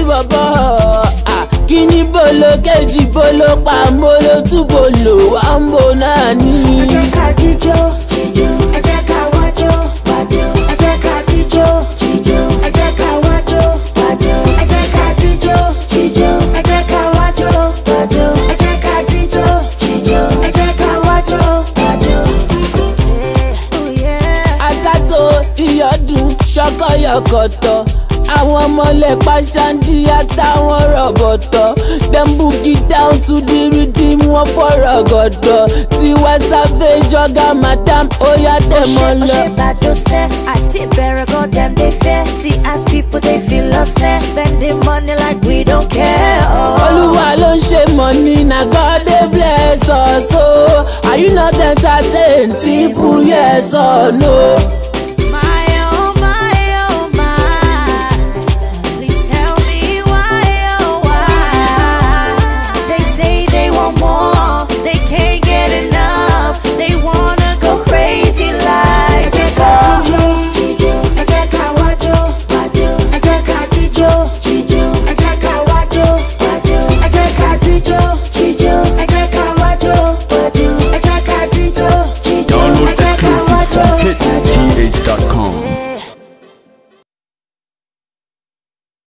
bọ̀bọ̀. Kíní bolo kejì bolo pàmbolo túbolo wà ń bò náà ní. Ẹ jẹ́ ká jíjó, jíjó. Ẹ jẹ́ ká wájó, wájó. Ẹ jẹ́ ká jíjó, jíjó. Ẹ jẹ́ ká wájó, wájó. Ẹ jẹ́ ká jíjó, jíjó. Ẹ jẹ́ ká wájó, wájó. Ẹ jẹ́ ká jíjó, jíjó. Ẹ jẹ́ ká wájó, wájó. Àtàtò ìyọ̀dún ṣọkọyọkọ̀tọ̀. Àwọn ọmọlẹ̀ pàṣándì àtàwọn rọ̀bọ̀tọ̀. Dem boogie down to the rhythm wọn fọ̀rọ̀ gọ̀dọ̀. Tiwa Savage ọ̀gá madam oya dẹ̀mọ́ lọ. Ó ṣe bàdósẹ́ àti ìbẹ̀rẹ̀ gan dem dey fear. See as people dey feel lossless. Spending money like we don't care. Olúwa ló ń ṣe money na God dey bless us o. Are you not entertained? Simple yes or no.